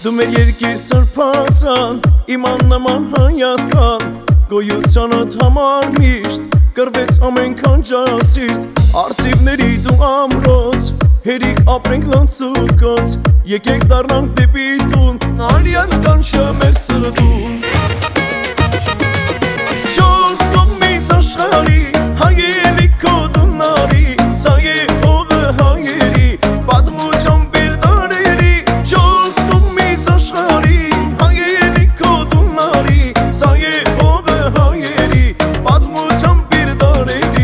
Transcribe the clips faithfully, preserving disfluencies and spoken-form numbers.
Դու մեր երկիր սրբազան, իմ աննման Հայաստան, գոյությանդ համար միշտ կրվեց ամենքան ջասիտ, արծիվների դու ամրոց, հերիք ապրենք լանցուկոց, եկեք դառնանք դեպի տուն, արյան կանչը մեր սրտուն։ Չորս կողմից աշխարհի, հայերի քո դունարի, սա է հողը հայերի, պատմության բեր դարերի, չորս կողմից աշխարհի, հայերի քո դունարի, սա է հողը հայերի, պատմության բեր դարերի։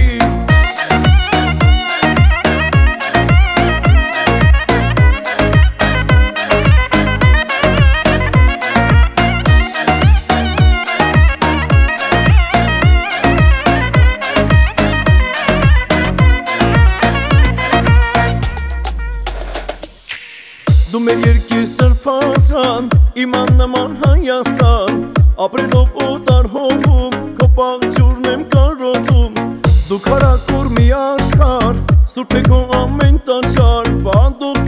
Դու մեր երկիր սրբազան, իմ աննման Հայաստան, ապրելով օտար հողում, քո պաղջուրն եմ կարոտում, դու քարակուր մի աշխարհ, սուրբ է քո ամեն տաճար, բանդող